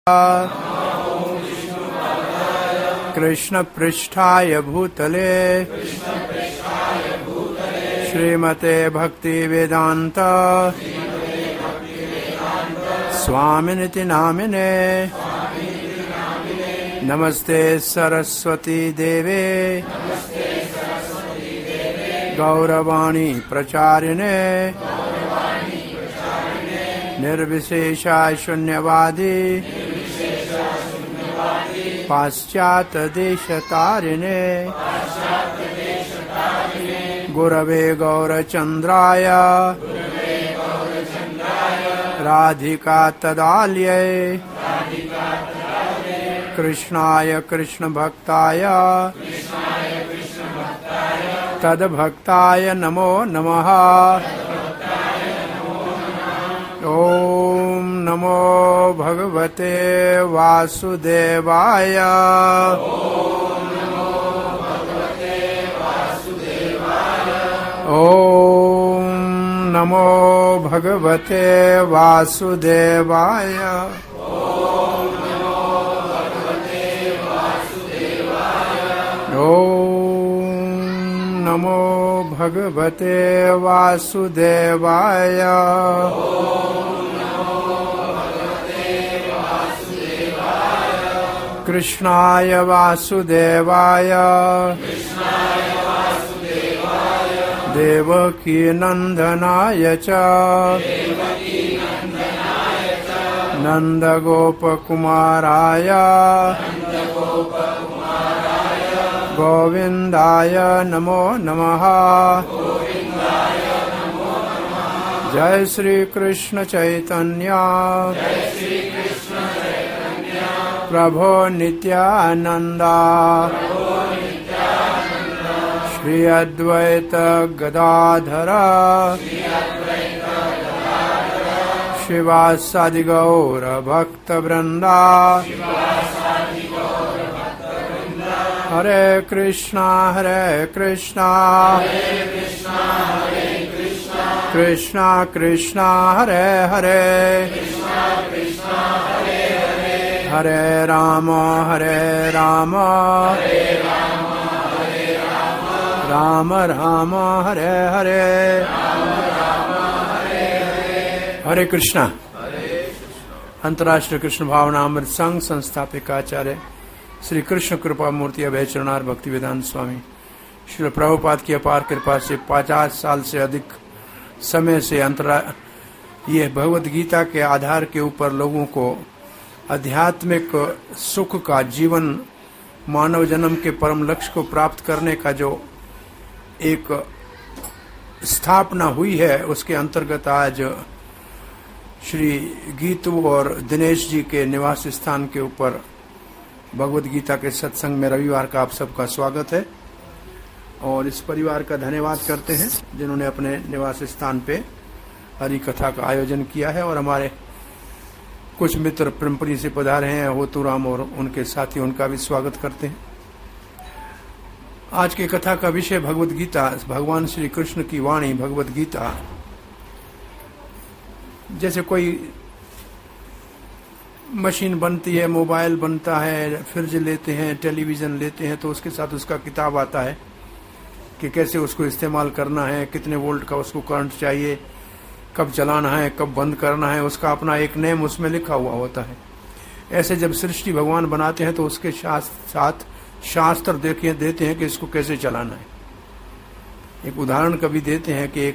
कृष्ण पृष्ठाय भूतले श्रीमते भक्ति वेदांत स्वामिनिति नामिने नमस्ते सरस्वती देवे गौरवाणी प्रचारिणे निर्विशेषा शून्यवादी पाश्चात्य देशतारिणे गुरवे गौरचंद्राय राधिका तदाल्ये कृष्णाय कृष्ण भक्ताय तद्भक्ताय नमो नमः। ओम नमो भगवते वासुदेवाय। ओम नमो भगवते वासुदेवाय। ओम नमो भगवते वासुदेवाय। कृष्णाय वासुदेवाय देवकी नंदनाय च नंदगोपकुमाराय गोविंदाय नमो नमः। जय श्री कृष्ण चैतन्य प्रभो नित्यानंदा श्री अद्वैत गदाधर शिवासादि गौर भक्त वृंदा। हरे कृष्णा कृष्णा कृष्णा हरे हरे हरे राम राम राम हरे हरे। हरे कृष्णा। अंतर्राष्ट्रीय कृष्ण भावनामृत संघ संस्थापक आचार्य श्री कृष्ण कृपा मूर्ति अभय चरणार भक्ति वेदांत स्वामी श्री प्रभुपाद की अपार कृपा से 50 साल से अधिक समय से ये भगवद गीता के आधार के ऊपर लोगों को आध्यात्मिक सुख का जीवन मानव जन्म के परम लक्ष्य को प्राप्त करने का जो एक स्थापना हुई है, उसके अंतर्गत आज श्री गीतू और दिनेश जी के निवास स्थान के ऊपर भगवद गीता के सत्संग में रविवार का आप सबका स्वागत है। और इस परिवार का धन्यवाद करते हैं जिन्होंने अपने निवास स्थान पे हरि कथा का आयोजन किया है। और हमारे कुछ मित्र पिंपरी से पधारे हैं, होतूराम और उनके साथी, उनका भी स्वागत करते हैं। आज की कथा का विषय भगवद गीता, भगवान श्री कृष्ण की वाणी भगवद गीता। जैसे कोई मशीन बनती है, मोबाइल बनता है, फ्रिज लेते हैं, टेलीविजन लेते हैं, तो उसके साथ उसका किताब आता है कि कैसे उसको इस्तेमाल करना है, कितने वोल्ट का उसको करंट चाहिए, कब चलाना है, कब बंद करना है, उसका अपना एक नेम उसमें लिखा हुआ होता है। ऐसे जब सृष्टि भगवान बनाते हैं तो उसके साथ शास्त्र देते हैं कि इसको कैसे चलाना है। एक उदाहरण कभी देते हैं कि एक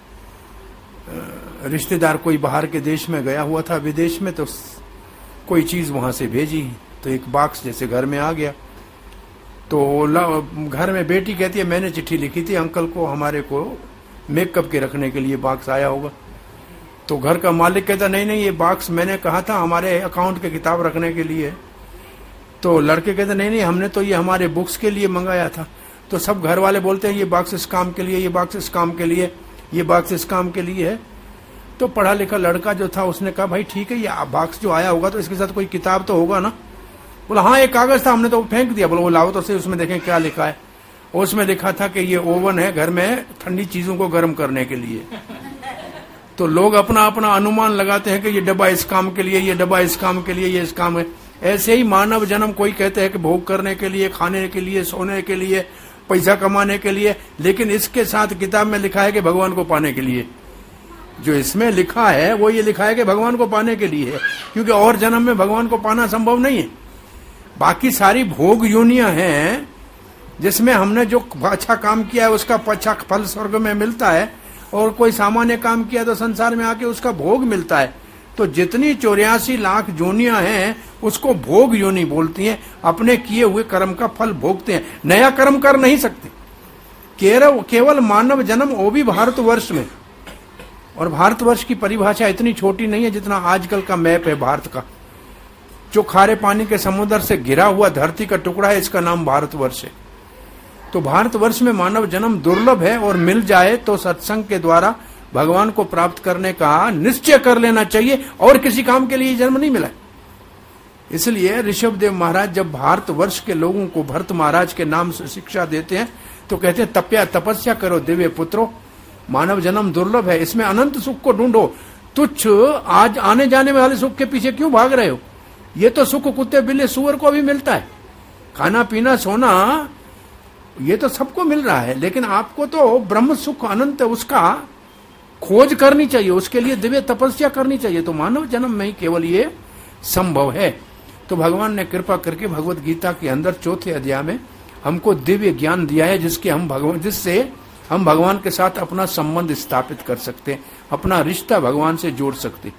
रिश्तेदार कोई बाहर के देश में गया हुआ था, विदेश में, तो कोई चीज वहां से भेजी तो एक बॉक्स जैसे घर में आ गया। तो घर में बेटी कहती है मैंने चिट्ठी लिखी थी अंकल को, हमारे को मेकअप के रखने के लिए बॉक्स आया होगा। तो घर का मालिक कहता नहीं ये बॉक्स मैंने कहा था हमारे अकाउंट के किताब रखने के लिए। तो लड़के कहते नहीं हमने तो ये हमारे बुक्स के लिए मंगाया था। तो सब घर वाले बोलते हैं ये बॉक्स इस काम के लिए, ये बॉक्स इस काम के लिए, ये बॉक्स इस काम के लिए है। तो पढ़ा लिखा लड़का जो था उसने कहा भाई ठीक है, ये बॉक्स जो आया होगा तो इसके साथ कोई किताब तो होगा ना। बोला हाँ एक कागज था, हमने तो फेंक दिया। बोला वो लाओ तो सही, उसमें देखें क्या लिखा है। उसमें लिखा था कि ये ओवन है घर में ठंडी चीजों को गर्म करने के लिए। तो लोग अपना अपना अनुमान लगाते हैं कि ये डब्बा इस काम के लिए, ये डब्बा इस काम के लिए, ये इस काम है। ऐसे ही मानव जन्म कोई कहते हैं कि भोग करने के लिए, खाने के लिए, सोने के लिए, पैसा कमाने के लिए, लेकिन इसके साथ किताब में लिखा है कि भगवान को पाने के लिए। जो इसमें लिखा है वो ये लिखा है कि भगवान को पाने के लिए है, क्योंकि और जन्म में भगवान को पाना संभव नहीं है। बाकी सारी भोग योनियां हैं जिसमें हमने जो अच्छा काम किया है उसका अच्छा फल स्वर्ग में मिलता है, और कोई सामान्य काम किया तो संसार में आके उसका भोग मिलता है। तो जितनी 84 लाख योनियां हैं उसको भोग योनि बोलती हैं। अपने किए हुए कर्म का फल भोगते हैं, नया कर्म कर नहीं सकते। केवल मानव जन्म, वो भी भारतवर्ष में। और भारतवर्ष की परिभाषा इतनी छोटी नहीं है जितना आजकल का मैप है भारत का। जो खारे पानी के समुद्र से घिरा हुआ धरती का टुकड़ा है, इसका नाम भारतवर्ष है। तो भारतवर्ष में मानव जन्म दुर्लभ है, और मिल जाए तो सत्संग के द्वारा भगवान को प्राप्त करने का निश्चय कर लेना चाहिए, और किसी काम के लिए जन्म नहीं मिला। इसलिए ऋषभदेव महाराज जब भारतवर्ष के लोगों को भरत महाराज के नाम से शिक्षा देते हैं तो कहते हैं तपस्या करो दिव्य पुत्रों, मानव जन्म दुर्लभ है, इसमें अनंत सुख को ढूंढो। तुच्छ आज आने जाने वाले सुख के पीछे क्यों भाग रहे हो? ये तो सुख कुत्ते बिल्ली सूअर को भी मिलता है, खाना पीना सोना ये तो सबको मिल रहा है, लेकिन आपको तो ब्रह्म सुख अनंत उसका खोज करनी चाहिए, उसके लिए दिव्य तपस्या करनी चाहिए। तो मानव जन्म में ही केवल ये संभव है। तो भगवान ने कृपा करके भगवत गीता के अंदर 4थे अध्याय में हमको दिव्य ज्ञान दिया है, जिससे हम भगवान के साथ अपना संबंध स्थापित कर सकते हैं, अपना रिश्ता भगवान से जोड़ सकते।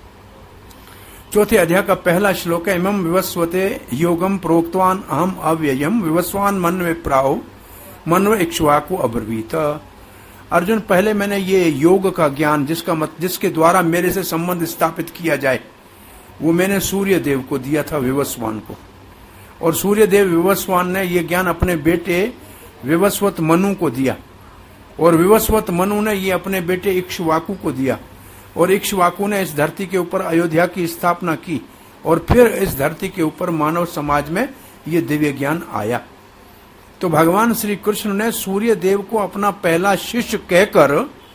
4थे अध्याय का पहला श्लोक है, इमं विवस्वते योगम प्रोक्तवान अहम अव्ययम विवस्वान मन्वे प्राओ मन्व इक्ष्वाकु अब्रवीत। अर्जुन, पहले मैंने ये योग का ज्ञान जिसके द्वारा मेरे से संबंध स्थापित किया जाए, वो मैंने सूर्य देव को दिया था, विवस्वान को। और सूर्य देव विवस्वान ने ये ज्ञान अपने बेटे विवस्वत मनु को दिया, और विवस्वत मनु ने ये अपने बेटे इक्ष्वाकु को दिया, और इक्ष्वाकु ने इस धरती के ऊपर अयोध्या की स्थापना की, और फिर इस धरती के ऊपर मानव समाज में ये दिव्य ज्ञान आया। तो भगवान श्री कृष्ण ने सूर्य देव को अपना पहला शिष्य कहकर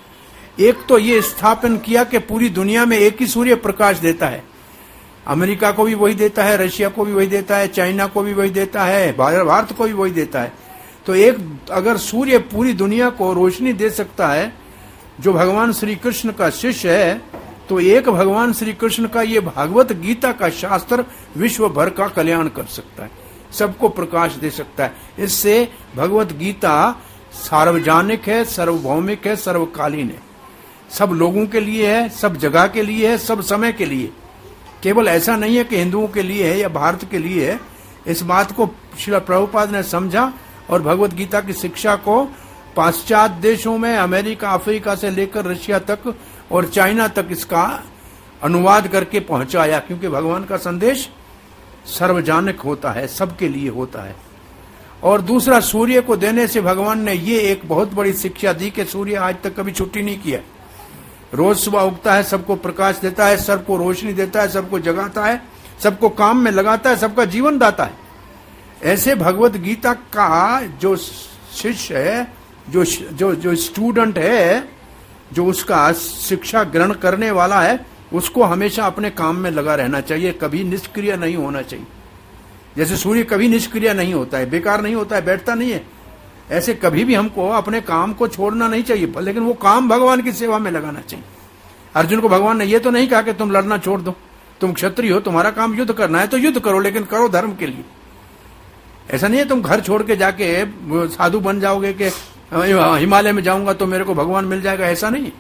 एक तो ये स्थापन किया कि पूरी दुनिया में एक ही सूर्य प्रकाश देता है। अमेरिका को भी वही देता है, रशिया को भी वही देता है, चाइना को भी वही देता है, भारत को भी वही देता है। तो एक अगर सूर्य पूरी दुनिया को रोशनी दे सकता है जो भगवान श्री कृष्ण का शिष्य है, तो एक भगवान श्री कृष्ण का ये भागवत गीता का शास्त्र विश्व भर का कल्याण कर सकता है, सबको प्रकाश दे सकता है। इससे भगवत गीता सार्वजनिक है, सार्वभौमिक है, सर्वकालीन है, सब लोगों के लिए है, सब जगह के लिए है, सब समय के लिए। केवल ऐसा नहीं है कि हिंदुओं के लिए है या भारत के लिए है। इस बात को श्रील प्रभुपाद ने समझा और भगवत गीता की शिक्षा को पाश्चात्य देशों में, अमेरिका, अफ्रीका से लेकर रशिया तक और चाइना तक इसका अनुवाद करके पहुंचाया, क्योंकि भगवान का संदेश सार्वजनिक होता है, सबके लिए होता है। और दूसरा, सूर्य को देने से भगवान ने ये एक बहुत बड़ी शिक्षा दी कि सूर्य आज तक कभी छुट्टी नहीं किया, रोज सुबह उगता है, सबको प्रकाश देता है, सबको रोशनी देता है, सबको जगाता है, सबको काम में लगाता है, सबका जीवन दाता है। ऐसे भगवत गीता का जो शिष्य है, जो स्टूडेंट है, जो उसका शिक्षा ग्रहण करने वाला है, उसको हमेशा अपने काम में लगा रहना चाहिए, कभी निष्क्रिय नहीं होना चाहिए। जैसे सूर्य कभी निष्क्रिय नहीं होता है, बेकार नहीं होता है, बैठता नहीं है, ऐसे कभी भी हमको अपने काम को छोड़ना नहीं चाहिए, लेकिन वो काम भगवान की सेवा में लगाना चाहिए। अर्जुन को भगवान ने ये तो नहीं कहा कि तुम लड़ना छोड़ दो, तुम क्षत्रिय हो, तुम्हारा काम युद्ध करना है तो युद्ध करो, लेकिन करो धर्म के लिए। ऐसा नहीं है तुम घर छोड़ के जाके साधु बन जाओगे कि हिमालय में जाऊंगा तो मेरे को भगवान मिल जाएगा, ऐसा नहीं।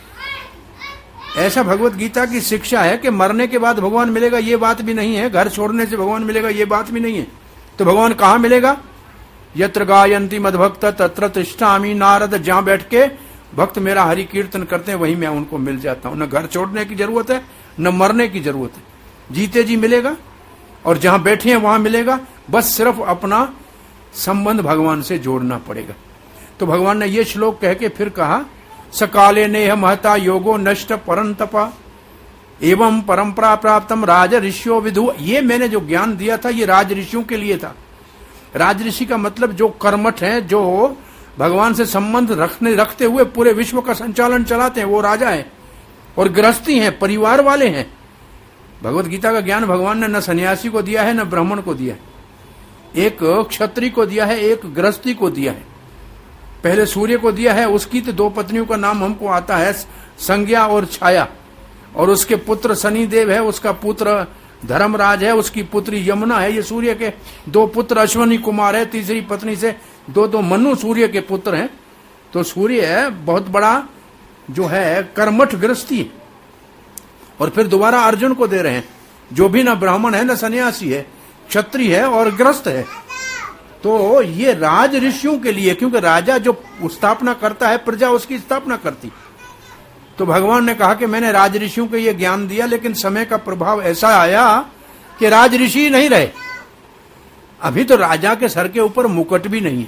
ऐसा भगवत गीता की शिक्षा है कि मरने के बाद भगवान मिलेगा ये बात भी नहीं है, घर छोड़ने से भगवान मिलेगा ये बात भी नहीं है। तो भगवान कहाँ मिलेगा? यत्र गायन्ति मद्भक्त तत्र तिष्ठामि। नारद जहां बैठ के भक्त मेरा हरि कीर्तन करते हैं वहीं मैं उनको मिल जाता हूं। न घर छोड़ने की जरूरत है, न मरने की जरूरत है, जीते जी मिलेगा और जहां बैठे हैं वहां मिलेगा। बस सिर्फ अपना संबंध भगवान से जोड़ना पड़ेगा। तो भगवान ने ये श्लोक कह के फिर कहा, सकाले नेह महता योगो नष्ट परंतपा एवं परंपरा प्राप्तम राज ऋषियों विदु। ये मैंने जो ज्ञान दिया था ये राज ऋषियों के लिए था। राज ऋषि का मतलब जो कर्मठ हैं, जो भगवान से संबंध रखते हुए पूरे विश्व का संचालन चलाते हैं, वो राजा है। और गृहस्थी हैं, परिवार वाले हैं। भगवत गीता का ज्ञान भगवान ने न सन्यासी को दिया है न ब्राह्मण को दिया है, एक क्षत्रिय को दिया है, एक गृहस्थी को दिया है। पहले सूर्य को दिया है, उसकी तो 2 पत्नियों का नाम हमको आता है, संज्ञा और छाया, और उसके पुत्र शनिदेव है, उसका पुत्र धर्मराज है, उसकी पुत्री यमुना है। ये सूर्य के 2 पुत्र अश्वनी कुमार है, तीसरी पत्नी से 2 मनु सूर्य के पुत्र हैं। तो सूर्य बहुत बड़ा जो है कर्मठ गृहस्थी है। और फिर दोबारा अर्जुन को दे रहे हैं, जो भी न ब्राह्मण है न सन्यासी है, क्षत्रिय है और गृहस्थ है। तो ये राज ऋषियों के लिए, क्योंकि राजा जो स्थापना करता है, प्रजा उसकी स्थापना करती। तो भगवान ने कहा कि मैंने राज ऋषियों को ये ज्ञान दिया, लेकिन समय का प्रभाव ऐसा आया कि राज ऋषि नहीं रहे। अभी तो राजा के सर के ऊपर मुकुट भी नहीं है।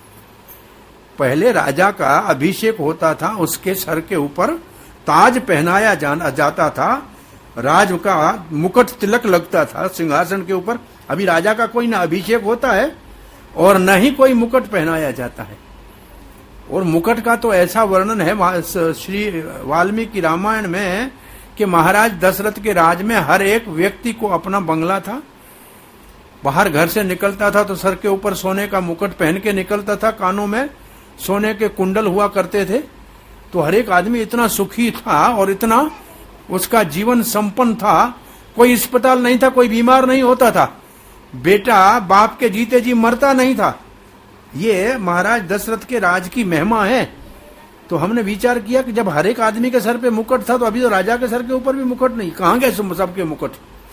पहले राजा का अभिषेक होता था, उसके सर के ऊपर ताज पहनाया जाता था, राज का मुकुट तिलक लगता था सिंहासन के ऊपर। अभी राजा का कोई ना अभिषेक होता है और न ही कोई मुकुट पहनाया जाता है। और मुकुट का तो ऐसा वर्णन है श्री वाल्मीकि रामायण में कि महाराज दशरथ के राज में हर एक व्यक्ति को अपना बंगला था। बाहर घर से निकलता था तो सर के ऊपर सोने का मुकुट पहन के निकलता था, कानों में सोने के कुंडल हुआ करते थे। तो हर एक आदमी इतना सुखी था और इतना उसका जीवन संपन्न था, कोई अस्पताल नहीं था, कोई बीमार नहीं होता था, बेटा बाप के जीते जी मरता नहीं था। ये महाराज दशरथ के राज की महिमा है। तो हमने विचार किया कि जब हर एक आदमी के सर पे मुकुट था, तो अभी तो राजा के सर के ऊपर भी मुकुट नहीं, कहां गए सबके मुकुट?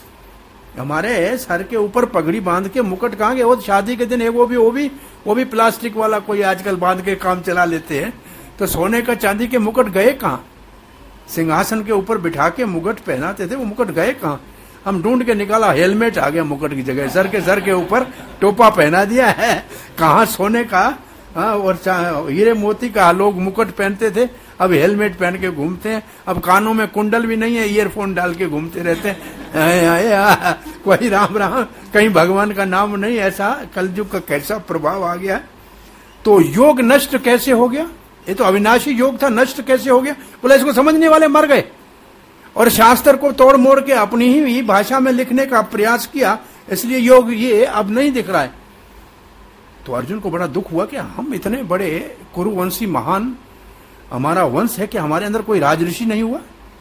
हमारे सर के ऊपर पगड़ी बांध के मुकुट कहां गए? वो शादी के दिन एक वो भी प्लास्टिक वाला कोई आजकल बांध के काम चला लेते हैं। तो सोने का चांदी के मुकुट गए कहां? सिंहासन के ऊपर बिठा के मुकुट पहनाते थे, वो मुकुट गए कहां? हम ढूंढ के निकाला, हेलमेट आ गया मुकुट की जगह, सर के ऊपर टोपा पहना दिया है। कहां सोने का और हीरे मोती का लोग मुकुट पहनते थे, अब हेलमेट पहन के घूमते हैं। अब कानों में कुंडल भी नहीं है, ईयरफोन डाल के घूमते रहते हैं। कोई राम राम, कहीं भगवान का नाम नहीं। ऐसा कलयुग का कैसा प्रभाव आ गया। तो योग नष्ट कैसे हो गया? ये तो अविनाशी योग था, नष्ट कैसे हो गया? बोला इसको समझने वाले मर गए। और शास्त्र को तोड़ मोड़ के अपनी ही भाषा में लिखने का प्रयास किया, इसलिए योग ये अब नहीं दिख रहा है। तो अर्जुन को बड़ा दुख हुआ कि हम इतने बड़े कुरुवंशी महान हमारा वंश है कि हमारे अंदर कोई राजऋषि नहीं हुआ।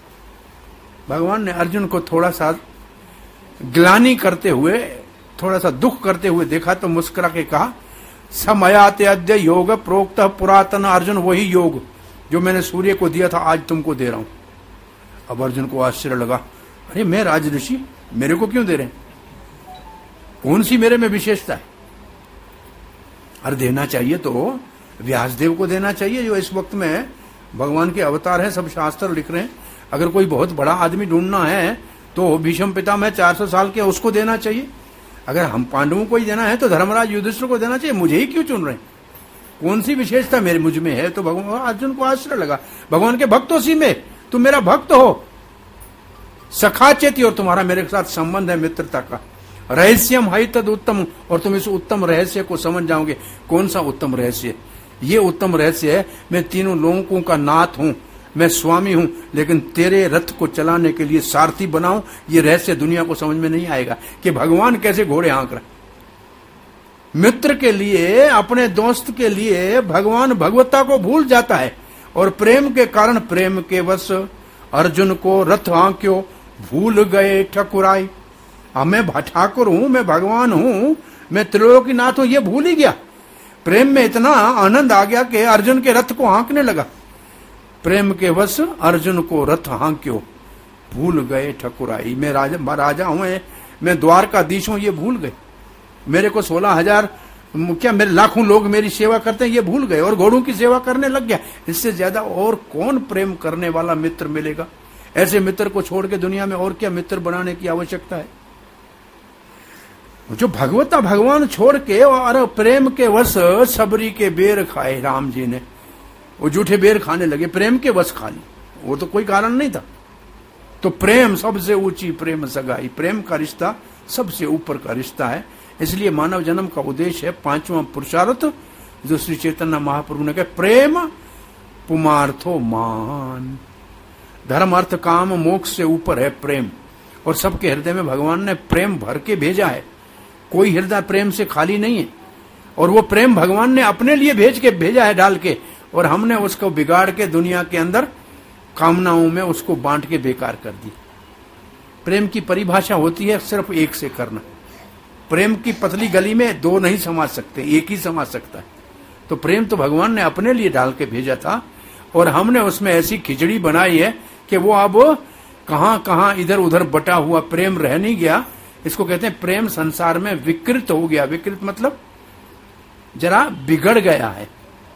भगवान ने अर्जुन को थोड़ा सा ग्लानि करते हुए, थोड़ा सा दुख करते हुए देखा तो मुस्कुरा के कहा, समयाते अद्य योग प्रोक्त पुरातन। अर्जुन वही योग जो मैंने सूर्य को दिया था आज तुमको दे रहा हूं। अब अर्जुन को आश्चर्य लगा, अरे मैं राजऋषि, मेरे को क्यों दे रहे हैं? कौन सी मेरे में विशेषता है? अरे देना चाहिए तो व्यासदेव को देना चाहिए, जो इस वक्त में भगवान के अवतार हैं, सब शास्त्र लिख रहे हैं। अगर कोई बहुत बड़ा आदमी ढूंढना है तो भीष्म पितामह 400 साल के, उसको देना चाहिए। अगर हम पांडवों को ही देना है तो धर्मराज युधिष्ठिर को देना चाहिए। मुझे ही क्यों चुन रहे हैं? कौन सी विशेषता मेरे मुझ में है? तो भगवान, अर्जुन को आश्चर्य लगा, भगवान के भक्त उसी में, तुम मेरा भक्त हो, सखा चेती, और तुम्हारा मेरे साथ संबंध है मित्रता का। रहस्यम है तद उत्तम, और तुम इस उत्तम रहस्य को समझ जाओगे। कौन सा उत्तम रहस्य? ये उत्तम रहस्य है, मैं तीनों लोगों का नाथ हूं, मैं स्वामी हूं, लेकिन तेरे रथ को चलाने के लिए सारथी बनाऊं। ये रहस्य दुनिया को समझ में नहीं आएगा कि भगवान कैसे घोड़े हाँक रहे। मित्र के लिए, अपने दोस्त के लिए भगवान भगवत्ता को भूल जाता है, और प्रेम के कारण, प्रेम के वश अर्जुन को रथ हाँक्यो, भूल गए ठकुराई। मैं ठाकुर हूं, मैं भगवान हूं, मैं त्रिलोकीनाथ हूं, ये भूल ही गया। प्रेम में इतना आनंद आ गया कि अर्जुन के रथ को हाँकने लगा। प्रेम के वश अर्जुन को रथ हाँक्यो, भूल गए ठकुराई। मैं राजा हूं, मैं द्वारकाधीश हूं, ये भूल गए। मेरे को 16,000 क्या मेरे लाखों लोग मेरी सेवा करते हैं, ये भूल गए, और घोड़ों की सेवा करने लग गया। इससे ज्यादा और कौन प्रेम करने वाला मित्र मिलेगा? ऐसे मित्र को छोड़ के दुनिया में और क्या मित्र बनाने की आवश्यकता है? जो भगवता भगवान छोड़ के और प्रेम के वश सबरी के बेर खाए राम जी ने, वो झूठे बेर खाने लगे, प्रेम के वश खा ली, वो तो कोई कारण नहीं था। तो प्रेम सबसे ऊंची प्रेम सगाई, प्रेम का रिश्ता सबसे ऊपर का रिश्ता है। इसलिए मानव जन्म का उद्देश्य है 5वां पुरुषार्थ, जो श्री चैतन्य महाप्रभु ने कहा, प्रेम पुमार्थो मान। धर्म अर्थ काम मोक्ष से ऊपर है प्रेम, और सबके हृदय में भगवान ने प्रेम भर के भेजा है। कोई हृदय प्रेम से खाली नहीं है, और वो प्रेम भगवान ने अपने लिए भेजा है डाल के, और हमने उसको बिगाड़ के दुनिया के अंदर कामनाओं में उसको बांट के बेकार कर दी। प्रेम की परिभाषा होती है सिर्फ एक से करना। प्रेम की पतली गली में दो नहीं समा सकते, एक ही समा सकता है। तो प्रेम तो भगवान ने अपने लिए डाल के भेजा था, और हमने उसमें ऐसी खिचड़ी बनाई है कि वो अब कहां कहां इधर उधर बटा हुआ प्रेम रह नहीं गया। इसको कहते हैं प्रेम संसार में विकृत हो गया। विकृत मतलब जरा बिगड़ गया है,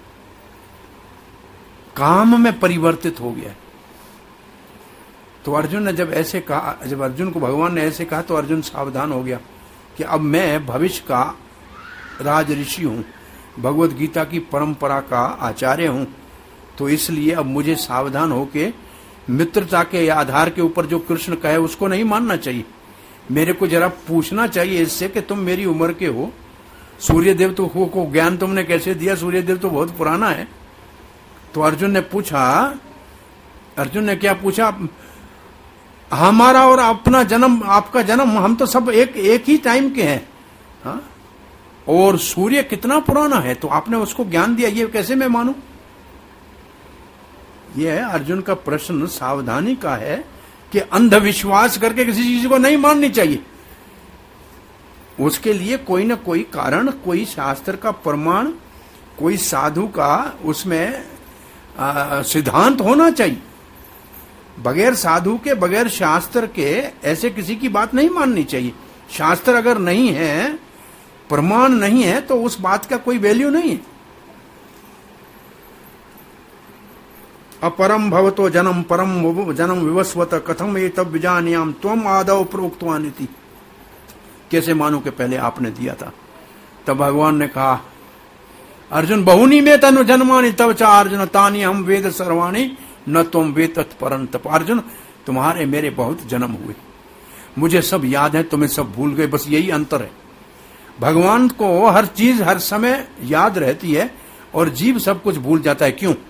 काम में परिवर्तित हो गया। तो अर्जुन ने जब ऐसे कहा, जब अर्जुन को भगवान ने ऐसे कहा तो अर्जुन सावधान हो गया कि अब मैं भविष्य का राज ऋषि हूं, भगवत गीता की परंपरा का आचार्य हूं, तो इसलिए अब मुझे सावधान होके मित्रता के आधार के ऊपर जो कृष्ण कहे उसको नहीं मानना चाहिए। मेरे को जरा पूछना चाहिए इससे कि तुम मेरी उम्र के हो, सूर्यदेव तो को ज्ञान तुमने कैसे दिया, सूर्यदेव तो बहुत पुराना है। तो अर्जुन ने पूछा, अर्जुन ने क्या पूछा, हमारा और अपना जन्म, आपका जन्म, हम तो सब एक ही टाइम के हैं, हाँ? और सूर्य कितना पुराना है, तो आपने उसको ज्ञान दिया, ये कैसे मैं मानूं? यह अर्जुन का प्रश्न सावधानी का है कि अंधविश्वास करके किसी चीज को नहीं माननी चाहिए। उसके लिए कोई न कोई कारण, कोई शास्त्र का प्रमाण, कोई साधु का उसमें सिद्धांत होना चाहिए। बगैर साधु के, बगैर शास्त्र के ऐसे किसी की बात नहीं माननी चाहिए। शास्त्र अगर नहीं है, प्रमाण नहीं है, तो उस बात का कोई वैल्यू नहीं है। अपरम भवतो जन्म परम जन्म विवस्वत कथम एतब विजानियाम त्वम आदौ प्रोक्तवानिति। कैसे मानो कि पहले आपने दिया था। तब भगवान ने कहा, अर्जुन बहुनी में तनु जन्मानि तब चा अर्जुन तानी हम वेद सर्वाणी न तुम वेतत परंतप। अर्जुन तुम्हारे मेरे बहुत जन्म हुए, मुझे सब याद है, तुम्हें सब भूल गए, बस यही अंतर है। भगवान को हर चीज हर समय याद रहती है और जीव सब कुछ भूल जाता है। क्यों?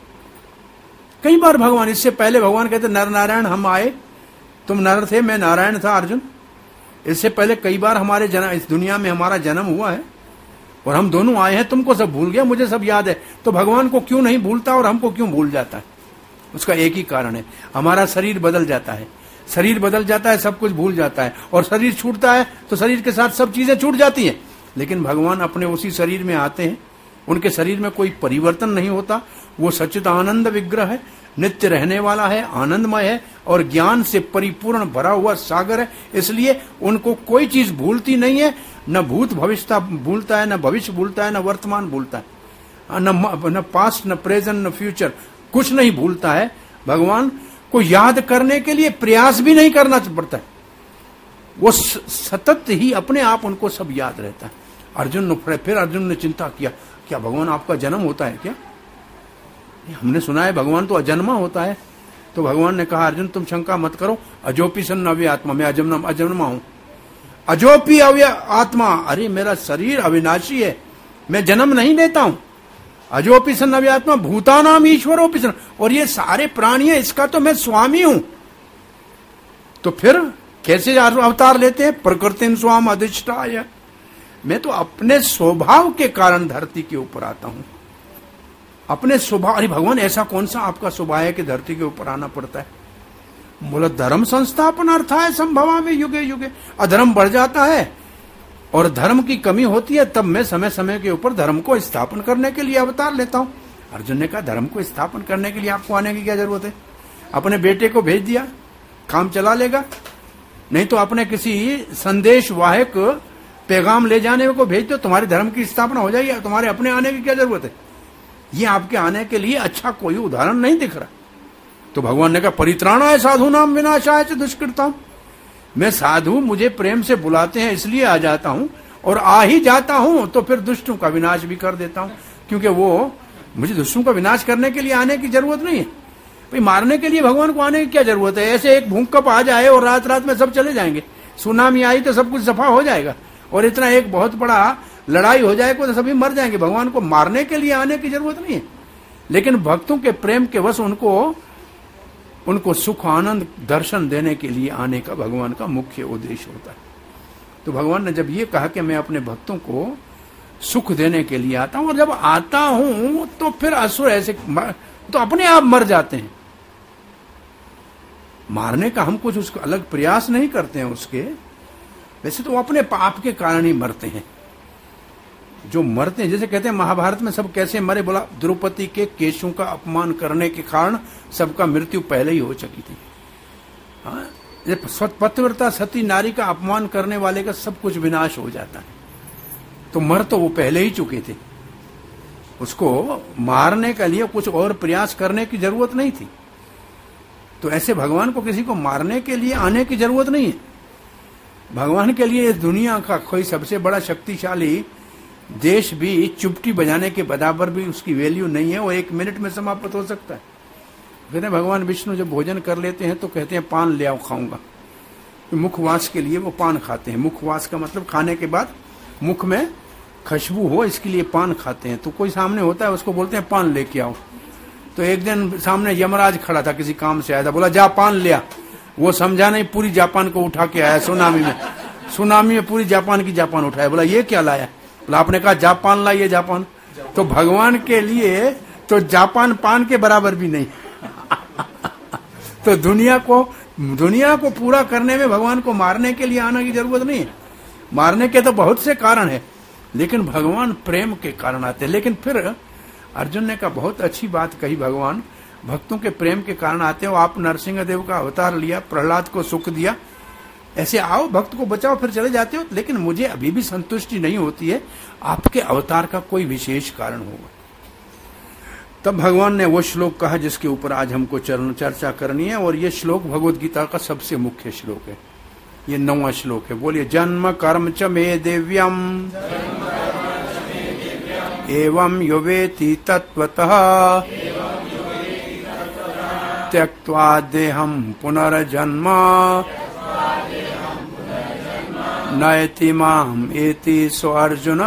कई बार भगवान, इससे पहले भगवान कहते नर नारायण हम आए, तुम नर थे, मैं नारायण था अर्जुन। इससे पहले कई बार हमारे जन्म, इस दुनिया में हमारा जन्म हुआ है और हम दोनों आए हैं, तुमको सब भूल गया, मुझे सब याद है। तो भगवान को क्यों नहीं भूलता और हमको क्यों भूल जाता है? उसका एक ही कारण है, हमारा शरीर बदल जाता है। शरीर बदल जाता है, सब कुछ भूल जाता है, और शरीर छूटता है तो शरीर के साथ सब चीजें छूट जाती हैं। लेकिन भगवान अपने उसी शरीर में आते हैं, उनके शरीर में कोई परिवर्तन नहीं होता। वो सच्चिद आनंद विग्रह है, नित्य रहने वाला है, आनंदमय है और ज्ञान से परिपूर्ण भरा हुआ सागर है। इसलिए उनको कोई चीज भूलती नहीं है, न भूत भविष्य भूलता है, न भविष्य भूलता है, न वर्तमान भूलता है, न पास्ट, न प्रेजेंट, न फ्यूचर, कुछ नहीं भूलता है। भगवान को याद करने के लिए प्रयास भी नहीं करना पड़ता है, वो सतत ही अपने आप उनको सब याद रहता है। फिर अर्जुन ने चिंता किया, क्या भगवान आपका जन्म होता है क्या? हमने सुना है भगवान तो अजन्मा होता है। तो भगवान ने कहा, अर्जुन तुम शंका मत करो, अजोपी सन अव्य आत्मा, मैं अजन्मा हूं। अजोपी अव्य आत्मा, अरे मेरा शरीर अविनाशी है, मैं जन्म नहीं लेता हूं। अजोपी सन अव्य आत्मा भूतानाम ईश्वरोपि सन, और ये सारे प्राणी है, इसका तो मैं स्वामी हूं। तो फिर कैसे अवतार लेते हैं? प्रकृति स्वाम अधिष्ठाय, मैं तो अपने स्वभाव के कारण धरती के ऊपर आता हूं, अपने स्वभाव। अरे भगवान ऐसा कौन सा आपका स्वभाव है कि धरती के ऊपर आना पड़ता है? बोला धर्म संस्थापन अर्थ है संभवा में युगे युगे। अधर्म बढ़ जाता है और धर्म की कमी होती है, तब मैं समय समय के ऊपर धर्म को स्थापन करने के लिए अवतार लेता हूं। अर्जुन ने कहा, धर्म को स्थापन करने के लिए आपको आने की क्या जरूरत है? अपने बेटे को भेज दिया, काम चला लेगा। नहीं तो अपने किसी संदेश वाहक पैगाम ले जाने को भेज दो, तुम्हारे धर्म की स्थापना हो जाएगी। तुम्हारे अपने आने की क्या जरूरत है? ये आपके आने के लिए अच्छा कोई उदाहरण नहीं दिख रहा। तो भगवान ने कहा, परित्राणाय साधु नाम विनाशाय च दुष्कृताम। मैं साधु, मुझे प्रेम से बुलाते हैं इसलिए आ जाता हूं, और आ ही जाता हूं तो फिर दुष्टों का विनाश भी कर देता हूं, क्योंकि वो मुझे दुष्टों का विनाश करने के लिए आने की जरूरत नहीं है। भाई मारने के लिए भगवान को आने की क्या जरूरत है? ऐसे एक भूकंप आ जाए और रात रात में सब चले जाएंगे, सुनामी आई तो सब कुछ सफा हो जाएगा, और इतना एक बहुत बड़ा लड़ाई हो जाएगा तो सभी मर जाएंगे। भगवान को मारने के लिए आने की जरूरत नहीं है। लेकिन भक्तों के प्रेम के वश उनको उनको सुख आनंद दर्शन देने के लिए आने का भगवान का मुख्य उद्देश्य होता है। तो भगवान ने जब ये कहा कि मैं अपने भक्तों को सुख देने के लिए आता हूं, और जब आता हूं तो फिर असुर ऐसे तो अपने आप मर जाते हैं। मारने का हम कुछ उसका अलग प्रयास नहीं करते हैं उसके, वैसे तो वो अपने पाप के कारण ही मरते हैं। जो मरते हैं, जैसे कहते हैं महाभारत में सब कैसे मरे, बोला द्रौपदी के केशों का अपमान करने के कारण सबका मृत्यु पहले ही हो चुकी थी। पतिव्रता सती नारी का अपमान करने वाले का सब कुछ विनाश हो जाता है। तो मर तो वो पहले ही चुके थे, उसको मारने के लिए कुछ और प्रयास करने की जरूरत नहीं थी। तो ऐसे भगवान को किसी को मारने के लिए आने की जरूरत नहीं है। भगवान के लिए इस दुनिया का कोई सबसे बड़ा शक्तिशाली देश भी चुपटी बजाने के बराबर भी उसकी वैल्यू नहीं है, वो 1 मिनट में समाप्त हो सकता है। कहते हैं भगवान विष्णु जब भोजन कर लेते हैं तो कहते हैं पान ले आओ, खाऊंगा। तो मुखवास के लिए वो पान खाते हैं। मुखवास का मतलब खाने के बाद मुख में खुशबू हो, इसके लिए पान खाते हैं। तो कोई सामने होता है, उसको बोलते हैं पान लेके आओ। तो एक दिन सामने यमराज खड़ा था, किसी काम से आया था, बोला जा पान ले आ। वो समझा नहीं, पूरी जापान को उठा के आया सुनामी में पूरी जापान की जापान उठाया। बोला ये क्या लाया? बोला आपने कहा जापान लाइए जापान। तो भगवान के लिए तो जापान पान के बराबर भी नहीं। तो दुनिया को पूरा करने में भगवान को मारने के लिए आने की जरूरत नहीं है। मारने के तो बहुत से कारण है, लेकिन भगवान प्रेम के कारण आते हैं। लेकिन फिर अर्जुन ने का बहुत अच्छी बात कही, भगवान भक्तों के प्रेम के कारण आते हो। आप नरसिंह देव का अवतार लिया, प्रहलाद को सुख दिया, ऐसे आओ भक्त को बचाओ, फिर चले जाते हो। लेकिन मुझे अभी भी संतुष्टि नहीं होती है, आपके अवतार का कोई विशेष कारण होगा। तब भगवान ने वो श्लोक कहा जिसके ऊपर आज हमको चर्चा करनी है, और ये श्लोक भगवद गीता का सबसे मुख्य श्लोक है। ये 9वां श्लोक है। बोलिए जन्म कर्म च मे दिव्यम एवं युवेति तत्वतः त्यक्त्वा देहं पुनर्जन्म नयति माम एति सो अर्जुन।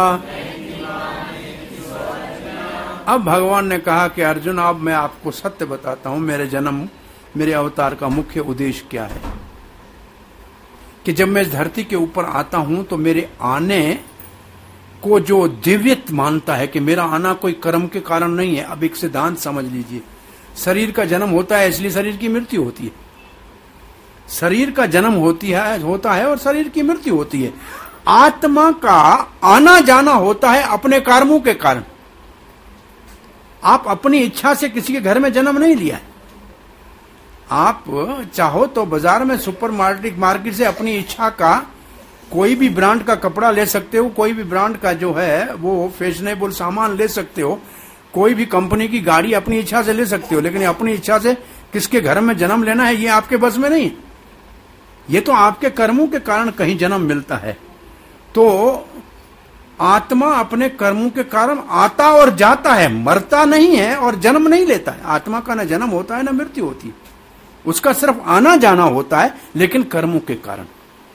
अब भगवान ने कहा कि अर्जुन अब मैं आपको सत्य बताता हूं, मेरे अवतार का मुख्य उद्देश्य क्या है। कि जब मैं इस धरती के ऊपर आता हूं तो मेरे आने को जो दिव्यत मानता है कि मेरा आना कोई कर्म के कारण नहीं है। अब एक सिद्धांत समझ लीजिए, शरीर का जन्म होता है इसलिए शरीर की मृत्यु होती है। शरीर का जन्म होता है और शरीर की मृत्यु होती है। आत्मा का आना जाना होता है अपने कर्मों के कारण। आप अपनी इच्छा से किसी के घर में जन्म नहीं लिया है। आप चाहो तो बाजार में सुपर मार्केट से अपनी इच्छा का कोई भी ब्रांड का कपड़ा ले सकते हो, कोई भी ब्रांड का जो है वो फैशनेबल सामान ले सकते हो, कोई भी कंपनी की गाड़ी अपनी इच्छा से ले सकते हो। लेकिन अपनी इच्छा से किसके घर में जन्म लेना है ये आपके बस में नहीं। ये तो आपके कर्मों के कारण कहीं जन्म मिलता है। तो आत्मा अपने कर्मों के कारण आता और जाता है, मरता नहीं है और जन्म नहीं लेता है। आत्मा का न जन्म होता है न मृत्यु होती है, उसका सिर्फ आना जाना होता है, लेकिन कर्मों के कारण।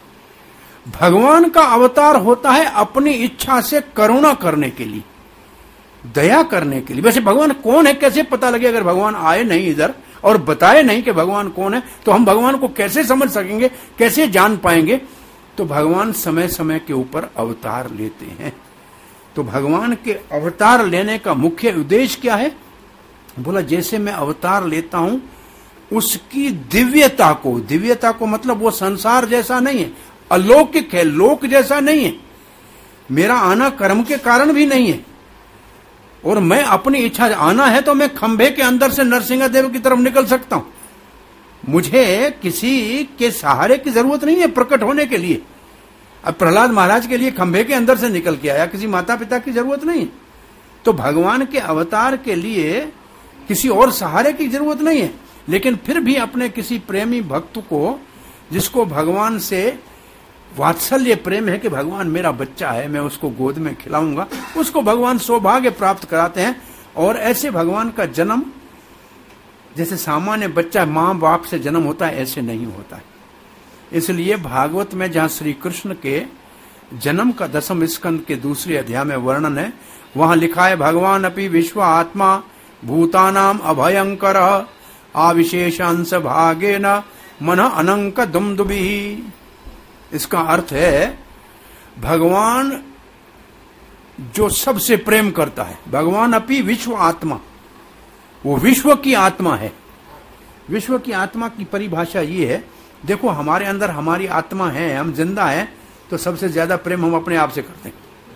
भगवान का अवतार होता है अपनी इच्छा से करुणा करने के लिए, दया करने के लिए। वैसे भगवान कौन है कैसे पता लगे? अगर भगवान आए नहीं इधर और बताए नहीं कि भगवान कौन है, तो हम भगवान को कैसे समझ सकेंगे, कैसे जान पाएंगे? तो भगवान समय समय के ऊपर अवतार लेते हैं। तो भगवान के अवतार लेने का मुख्य उद्देश्य क्या है? बोला जैसे मैं अवतार लेता हूं उसकी दिव्यता को मतलब वो संसार जैसा नहीं है, अलौकिक है, लोक जैसा नहीं है। मेरा आना कर्म के कारण भी नहीं है, और मैं अपनी इच्छा आना है तो मैं खंभे के अंदर से नरसिंह देव की तरफ निकल सकता हूं। मुझे किसी के सहारे की जरूरत नहीं है प्रकट होने के लिए। अब प्रहलाद महाराज के लिए खंभे के अंदर से निकल के आया, किसी माता पिता की जरूरत नहीं। तो भगवान के अवतार के लिए किसी और सहारे की जरूरत नहीं है। लेकिन फिर भी अपने किसी प्रेमी भक्त को, जिसको भगवान से वात्सल्य प्रेम है कि भगवान मेरा बच्चा है, मैं उसको गोद में खिलाऊंगा, उसको भगवान सौभाग्य प्राप्त कराते हैं। और ऐसे भगवान का जन्म जैसे सामान्य बच्चा मां बाप से जन्म होता है, ऐसे नहीं होता है। इसलिए भागवत में जहां श्री कृष्ण के जन्म का 10वें स्कंद के 2 अध्याय में वर्णन है, वहां लिखा है भगवान अपि विश्व आत्मा भूतानाम अभयंकर आविशेष अंश भागे न मन अनंक दुमदुबी। इसका अर्थ है भगवान जो सबसे प्रेम करता है, भगवान अपि विश्व आत्मा, वो विश्व की आत्मा है। विश्व की आत्मा की परिभाषा ये है, देखो हमारे अंदर हमारी आत्मा है, हम जिंदा हैं, तो सबसे ज्यादा प्रेम हम अपने आप से करते हैं।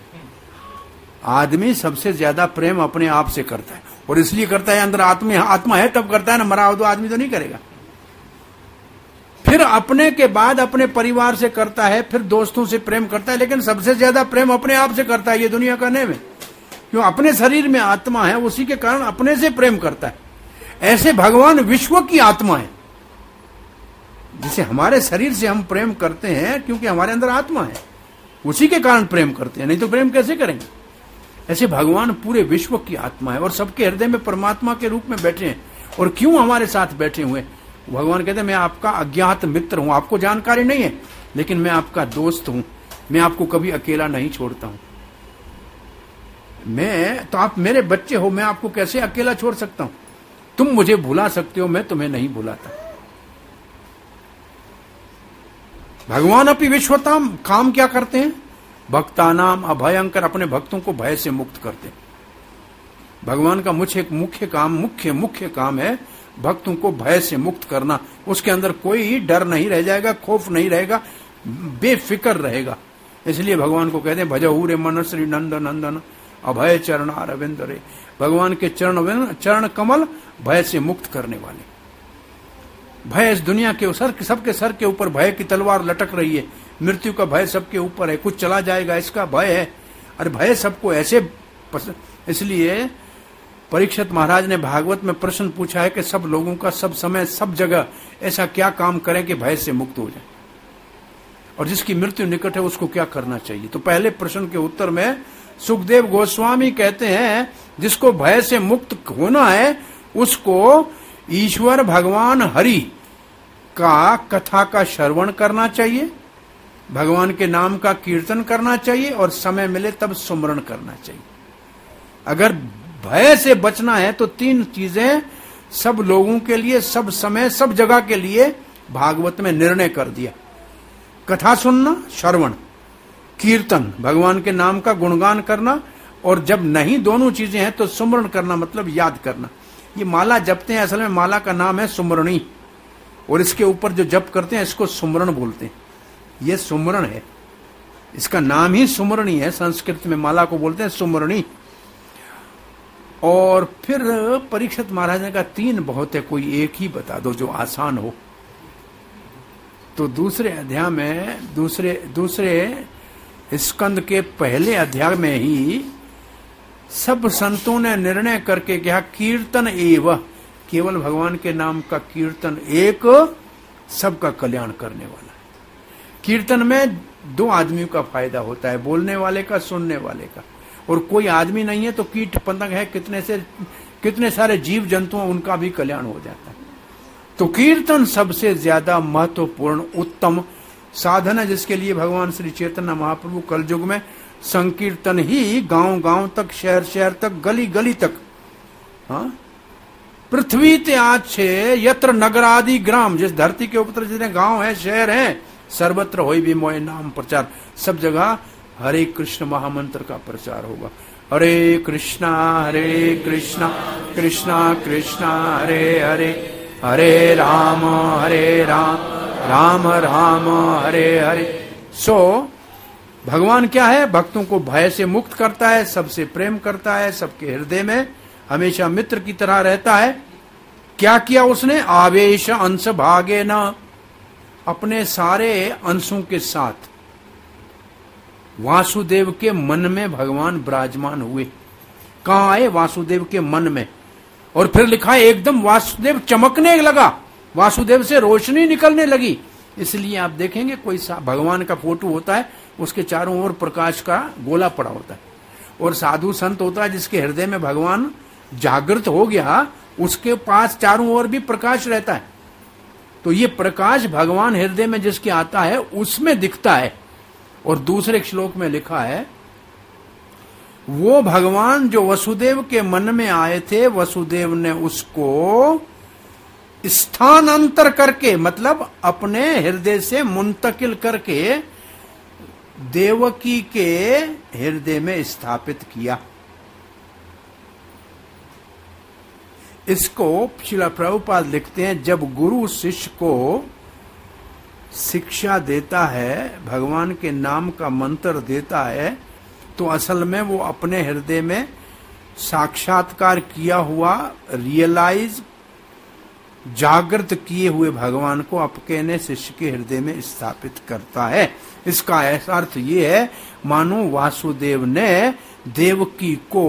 आदमी सबसे ज्यादा प्रेम अपने आप से करता है, और इसलिए करता है अंदर आत्मा है तब करता है ना, मरा हो तो आदमी तो नहीं करेगा। फिर अपने के बाद अपने परिवार से करता है, फिर दोस्तों से प्रेम करता है, लेकिन सबसे ज्यादा प्रेम अपने आप से करता है। ये दुनिया का नेम है, क्यों? अपने शरीर में आत्मा है, उसी के कारण अपने से प्रेम करता है। ऐसे भगवान विश्व की आत्मा है, जिसे हमारे शरीर से हम प्रेम करते हैं, क्योंकि हमारे अंदर आत्मा है, उसी के कारण प्रेम करते हैं, नहीं तो प्रेम कैसे करेंगे। ऐसे भगवान पूरे विश्व की आत्मा है और सबके हृदय में परमात्मा के रूप में बैठे हैं। और क्यों हमारे साथ बैठे हुए? भगवान कहते हैं मैं आपका अज्ञात मित्र हूं, आपको जानकारी नहीं है, लेकिन मैं आपका दोस्त हूं, मैं आपको कभी अकेला नहीं छोड़ता हूं। मैं तो, आप मेरे बच्चे हो, मैं आपको कैसे अकेला छोड़ सकता हूं? तुम मुझे भुला सकते हो, मैं तुम्हें नहीं भुलाता। भगवान अपनी विश्वताम काम क्या करते हैं? भक्तानाम अभयंकर, अपने भक्तों को भय से मुक्त करते हैं। भगवान का मुख्य काम है भक्तों को भय से मुक्त करना। उसके अंदर कोई डर नहीं रह जाएगा, खौफ नहीं रहेगा, बेफिक्र रहेगा। इसलिए भगवान को कहते हैं भजहू रे मन श्री नंद नंदन अभय चरणार अरविंद रे। भगवान के चरण कमल भय से मुक्त करने वाले। भय इस दुनिया के सबके सर के ऊपर भय की तलवार लटक रही है। मृत्यु का भय सबके ऊपर है, कुछ चला जाएगा इसका भय है। और भय सबको ऐसे इसलिए परीक्षित महाराज ने भागवत में प्रश्न पूछा है कि सब लोगों का सब समय सब जगह ऐसा क्या काम करें कि भय से मुक्त हो जाए, और जिसकी मृत्यु निकट है उसको क्या करना चाहिए। तो पहले प्रश्न के उत्तर में सुखदेव गोस्वामी कहते हैं जिसको भय से मुक्त होना है उसको ईश्वर भगवान हरि का कथा का श्रवण करना चाहिए, भगवान के नाम का कीर्तन करना चाहिए, और समय मिले तब सुमरण करना चाहिए। अगर भय से बचना है तो तीन चीजें सब लोगों के लिए, सब समय, सब जगह के लिए भागवत में निर्णय कर दिया। कथा सुनना, श्रवण, कीर्तन, भगवान के नाम का गुणगान करना, और जब नहीं दोनों चीजें हैं तो सुमरण करना, मतलब याद करना। ये माला जपते हैं, असल में माला का नाम है सुमरणी, और इसके ऊपर जो जप करते हैं इसको सुमरण बोलते हैं। ये सुमरण है, इसका नाम ही सुमरणी है। संस्कृत में माला को बोलते हैं सुमरणी। और फिर परीक्षित महाराज ने कहा तीन बहुत है, कोई एक ही बता दो जो आसान हो। तो दूसरे अध्याय में दूसरे स्कंद के पहले अध्याय में ही सब संतों ने निर्णय करके कहा कीर्तन एवं, केवल भगवान के नाम का कीर्तन एक सबका कल्याण करने वाला है। कीर्तन में दो आदमियों का फायदा होता है, बोलने वाले का, सुनने वाले का। और कोई आदमी नहीं है तो कीट पतंग है, कितने सारे जीव जंतु हैं, उनका भी कल्याण हो जाता है। तो कीर्तन सबसे ज्यादा महत्वपूर्ण उत्तम साधन है, जिसके लिए भगवान श्री चैतन्य महाप्रभु कलयुग में संकीर्तन ही गांव गांव तक, शहर शहर तक, गली गली तक, पृथ्वी ते आछे यत्र नगर आदि ग्राम, जिस धरती के ऊपर जितने गांव है, शहर है, सर्वत्र होई भी मोय नाम प्रचार। सब जगह हरे कृष्ण महामंत्र का प्रचार होगा। हरे कृष्णा कृष्णा कृष्णा हरे हरे, हरे राम राम राम हरे हरे। सो भगवान क्या है? भक्तों को भय से मुक्त करता है, सबसे प्रेम करता है, सबके हृदय में हमेशा मित्र की तरह रहता है। क्या किया उसने? आवेश अंश भागे न, अपने सारे अंशों के साथ वासुदेव के मन में भगवान विराजमान हुए। कहां आए? वासुदेव के मन में। और फिर लिखा है एकदम वासुदेव चमकने लगा, वासुदेव से रोशनी निकलने लगी। इसलिए आप देखेंगे कोई भगवान का फोटो होता है, उसके चारों ओर प्रकाश का गोला पड़ा होता है। और साधु संत होता है जिसके हृदय में भगवान जागृत हो गया, उसके पास चारों ओर भी प्रकाश रहता है। तो ये प्रकाश भगवान हृदय में जिसके आता है उसमें दिखता है। और दूसरे श्लोक में लिखा है वो भगवान जो वसुदेव के मन में आए थे, वसुदेव ने उसको स्थानांतर करके, मतलब अपने हृदय से मुंतकिल करके देवकी के हृदय में स्थापित किया। इसको श्रील प्रभुपाद लिखते हैं, जब गुरु शिष्य को शिक्षा देता है, भगवान के नाम का मंत्र देता है, तो असल में वो अपने हृदय में साक्षात्कार किया हुआ, रियलाइज, जागृत किए हुए भगवान को अपने शिष्य के हृदय में स्थापित करता है। इसका ऐसा अर्थ ये है, मानो वासुदेव ने देवकी को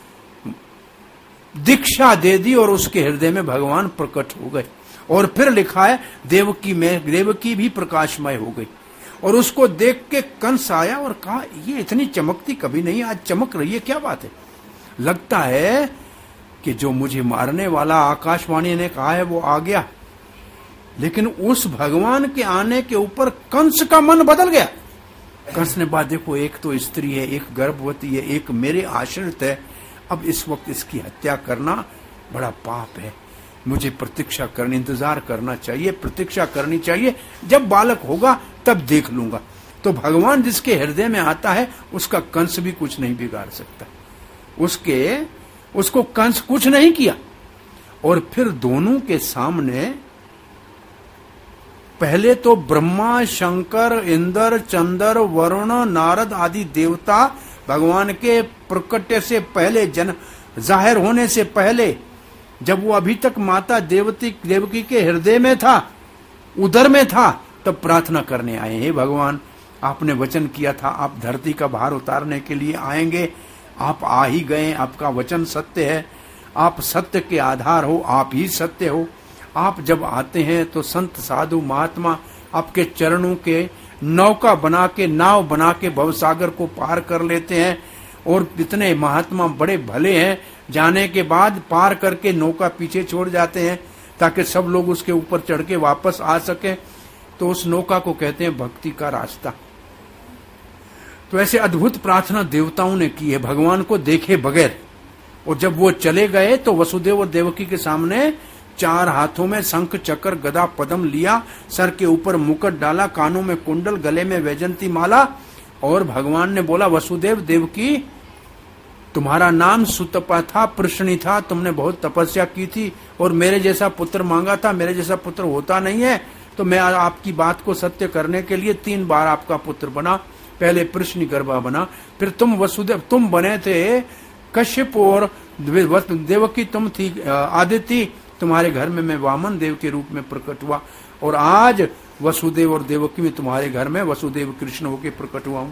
दीक्षा दे दी और उसके हृदय में भगवान प्रकट हो गए। और फिर लिखा है देवकी भी प्रकाशमय हो गई। और उसको देख के कंस आया और कहा, ये इतनी चमकती कभी नहीं, आज चमक रही है, क्या बात है? लगता है कि जो मुझे मारने वाला आकाशवाणी ने कहा है वो आ गया। लेकिन उस भगवान के आने के ऊपर कंस का मन बदल गया। कंस ने बात, देखो एक तो स्त्री है, एक गर्भवती है, एक मेरे आश्रित है, अब इस वक्त इसकी हत्या करना बड़ा पाप है, मुझे प्रतीक्षा करनी, इंतजार करना चाहिए, प्रतीक्षा करनी चाहिए, जब बालक होगा तब देख लूंगा। तो भगवान जिसके हृदय में आता है उसका कंस भी कुछ नहीं बिगाड़ सकता। उसको कंस कुछ नहीं किया। और फिर दोनों के सामने पहले तो ब्रह्मा, शंकर, इंद्र, चंद्र, वरुण, नारद आदि देवता भगवान के प्रकट से पहले, जाहिर होने से पहले, जब वो अभी तक माता देवकी के हृदय में था, उदर में था, तब प्रार्थना करने आए, हे भगवान, आपने वचन किया था आप धरती का भार उतारने के लिए आएंगे, आप आ ही गए, आपका वचन सत्य है, आप सत्य के आधार हो, आप ही सत्य हो। आप जब आते हैं तो संत साधु महात्मा आपके चरणों के नौका बना के, नाव बना के भवसागर को पार कर लेते हैं। और इतने महात्मा बड़े भले हैं, जाने के बाद पार करके नौका पीछे छोड़ जाते हैं ताकि सब लोग उसके ऊपर चढ़ के वापस आ सके। तो उस नौका को कहते हैं भक्ति का रास्ता। तो ऐसे अद्भुत प्रार्थना देवताओं ने की है भगवान को देखे बगैर। और जब वो चले गए तो वसुदेव और देवकी के सामने 4 हाथों में शंख, चक्र, गदा, पद्म लिया, सर के ऊपर मुकुट डाला, कानों में कुंडल, गले में वैजंती माला। और भगवान ने बोला, वसुदेव, देवकी, तुम्हारा नाम सुतपा था, प्रश्नी था, तुमने बहुत तपस्या की थी और मेरे जैसा पुत्र मांगा था, मेरे जैसा पुत्र होता नहीं है, तो मैं आपकी बात को सत्य करने के लिए 3 बार आपका पुत्र बना। पहले प्रश्नी गर्भा बना, फिर तुम वसुदेव, तुम बने थे कश्यप, और देवकी तुम थी आदिति, तुम्हारे घर में मैं वामन देव के रूप में प्रकट हुआ। और आज वसुदेव और देवकी में तुम्हारे घर में वसुदेव कृष्ण होके प्रकट हुआ हूं।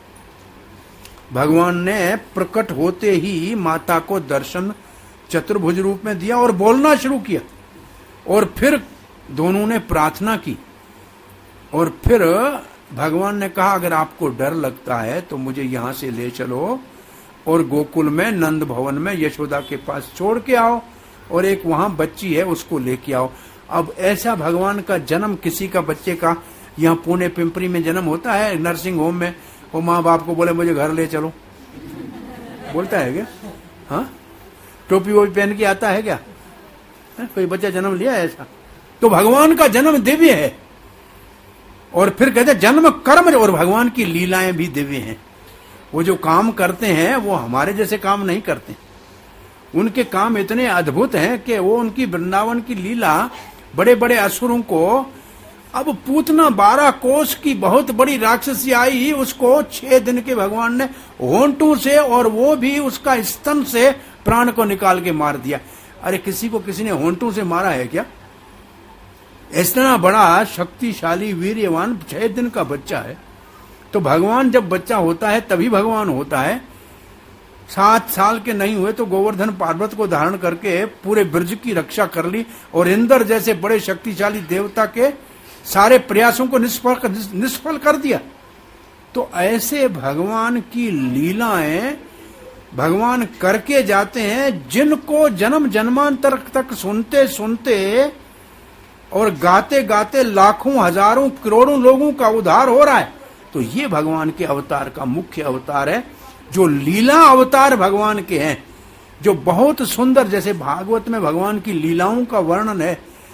भगवान ने प्रकट होते ही माता को दर्शन चतुर्भुज रूप में दिया और बोलना शुरू किया। और फिर दोनों ने प्रार्थना की। और फिर भगवान ने कहा, अगर आपको डर लगता है तो मुझे यहां से ले चलो और गोकुल में नंद भवन में यशोदा के पास छोड़ के आओ, और एक वहां बच्ची है उसको लेके आओ। अब ऐसा भगवान का जन्म किसी का बच्चे का यहाँ पुणे पिंपरी में जन्म होता है नर्सिंग होम में, वो माँ बाप को बोले मुझे घर ले चलो, बोलता है क्या? हाँ, टोपी वोपी पहन के आता है क्या? कोई बच्चा जन्म लिया है ऐसा? तो भगवान का जन्म दिव्य है। और फिर कहते जन्म कर्म, और भगवान की लीलाएं भी दिव्य हैं। वो जो काम करते हैं वो हमारे जैसे काम नहीं करते, उनके काम इतने अद्भुत हैं कि वो उनकी वृंदावन की लीला बड़े बड़े असुरों को, अब पूतना 12 कोस की बहुत बड़ी राक्षसी आई, उसको 6 दिन के भगवान ने होंठों से, और वो भी उसका स्तन से प्राण को निकाल के मार दिया। अरे किसी को किसी ने होंठों से मारा है क्या? इतना बड़ा शक्तिशाली वीर्यवान 6 दिन का बच्चा है। तो भगवान जब बच्चा होता है तभी भगवान होता है। 7 साल के नहीं हुए तो गोवर्धन पर्वत को धारण करके पूरे ब्रज की रक्षा कर ली, और इंद्र जैसे बड़े शक्तिशाली देवता के सारे प्रयासों को निष्फल कर दिया। तो ऐसे भगवान की लीलाएं भगवान करके जाते हैं, जिनको जन्म जन्मांतर तक सुनते सुनते और गाते गाते लाखों, हजारों, करोड़ों लोगों का उद्धार हो रहा है। तो ये भगवान के अवतार का मुख्य अवतार है, जो लीला अवतार भगवान के हैं, जो बहुत सुंदर, जैसे भागवत में भगवान की लीलाओं का वर्णन है,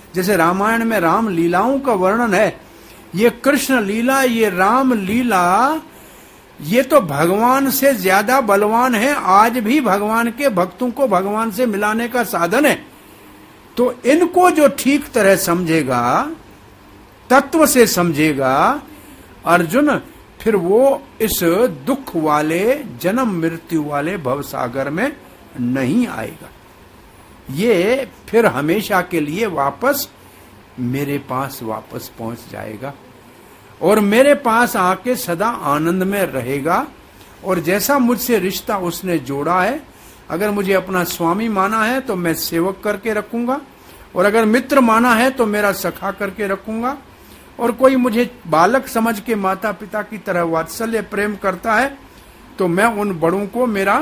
जैसे रामायण में राम लीलाओं का वर्णन है, ये कृष्ण लीला, ये राम लीला, ये तो भगवान से ज्यादा बलवान है। आज भी भगवान के भक्तों को भगवान से मिलाने का साधन है। तो इनको जो ठीक तरह समझेगा, तत्व से समझेगा अर्जुन, फिर वो इस दुख वाले जन्म मृत्यु वाले भवसागर में नहीं आएगा। ये फिर हमेशा के लिए वापस मेरे पास वापस पहुंच जाएगा और मेरे पास आके सदा आनंद में रहेगा। और जैसा मुझसे रिश्ता उसने जोड़ा है, अगर मुझे अपना स्वामी माना है तो मैं सेवक करके रखूंगा, और अगर मित्र माना है तो मेरा सखा करके रखूंगा, और कोई मुझे बालक समझ के माता पिता की तरह वात्सल्य प्रेम करता है तो मैं उन बड़ों को मेरा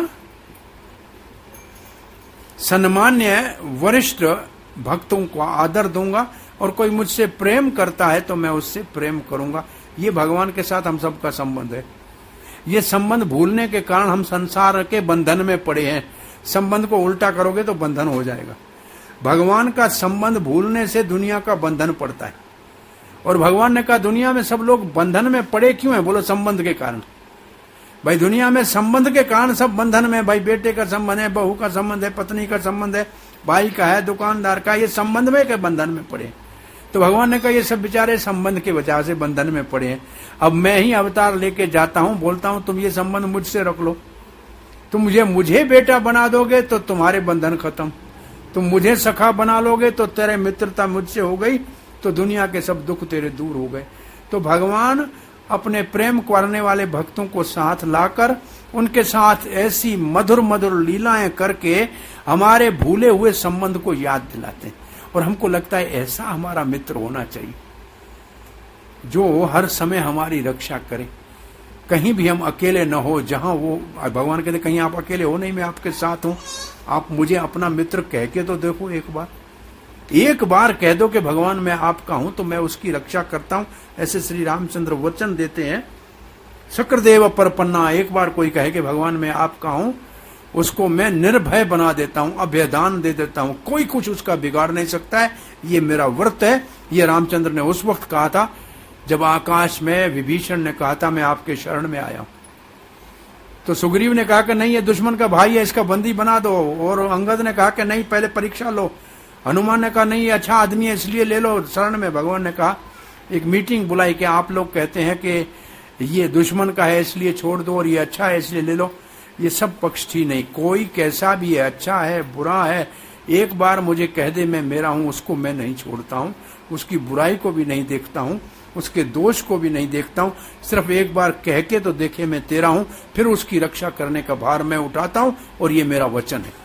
सम्मान्य वरिष्ठ भक्तों को आदर दूंगा, और कोई मुझसे प्रेम करता है तो मैं उससे प्रेम करूंगा। ये भगवान के साथ हम सबका संबंध है। ये संबंध भूलने के कारण हम संसार के बंधन में पड़े हैं। संबंध को उल्टा करोगे तो बंधन हो जाएगा। भगवान का संबंध भूलने से दुनिया का बंधन पड़ता है। और भगवान ने कहा दुनिया में सब लोग बंधन में पड़े क्यों है? बोलो संबंध के कारण। भाई दुनिया में संबंध के कारण सब बंधन में, भाई बेटे का संबंध है, बहू का संबंध है, पत्नी का संबंध है, भाई का है, दुकानदार का, ये संबंध में के बंधन में पड़े। तो भगवान ने कहा ये सब बेचारे संबंध के वजह से बंधन में पड़े हैं। अब मैं ही अवतार लेके जाता हूं, बोलता हूं तुम ये संबंध मुझसे रख लो। तुम मुझे बेटा बना दोगे तो तुम्हारे बंधन खत्म। तुम मुझे सखा बना लोगे तो तेरे मित्रता मुझसे हो गई, तो दुनिया के सब दुख तेरे दूर हो गए। तो भगवान अपने प्रेम करने वाले भक्तों को साथ लाकर उनके साथ ऐसी मधुर मधुर लीलाएं करके हमारे भूले हुए संबंध को याद दिलाते हैं। और हमको लगता है ऐसा हमारा मित्र होना चाहिए जो हर समय हमारी रक्षा करे, कहीं भी हम अकेले न हो। जहां वो भगवान कहते कहीं आप अकेले हो नहीं, मैं आपके साथ हूं, आप मुझे अपना मित्र कह के तो देखो। एक बार कह दो कि भगवान मैं आपका हूं, तो मैं उसकी रक्षा करता हूं। ऐसे श्री रामचंद्र वचन देते हैं, शक्रदेव परपन्ना। एक बार कोई कहे कि भगवान मैं आपका हूं, उसको मैं निर्भय बना देता हूं, अभयदान दे देता हूं, कोई कुछ उसका बिगाड़ नहीं सकता है। ये मेरा व्रत है। ये रामचंद्र ने उस वक्त कहा था जब आकाश में विभीषण ने कहा था मैं आपके शरण में आया हूं। तो सुग्रीव ने कहा कि नहीं ये दुश्मन का भाई है, इसका बंदी बना दो। और अंगद ने कहा कि नहीं पहले परीक्षा लो। हनुमान ने कहा नहीं ये अच्छा आदमी है इसलिए ले लो शरण में। भगवान ने कहा एक मीटिंग बुलाई कि आप लोग कहते हैं कि ये दुश्मन का है इसलिए छोड़ दो और ये अच्छा है इसलिए ले लो। ये सब पक्ष थी नहीं। कोई कैसा भी है, अच्छा है बुरा है, एक बार मुझे कह दे मैं मेरा हूं, उसको मैं नहीं छोड़ता हूं, उसकी बुराई को भी नहीं देखता हूं, उसके दोष को भी नहीं देखता हूं। सिर्फ एक बार कह के तो देखे मैं तेरा हूं, फिर उसकी रक्षा करने का भार मैं उठाता हूं, और ये मेरा वचन है।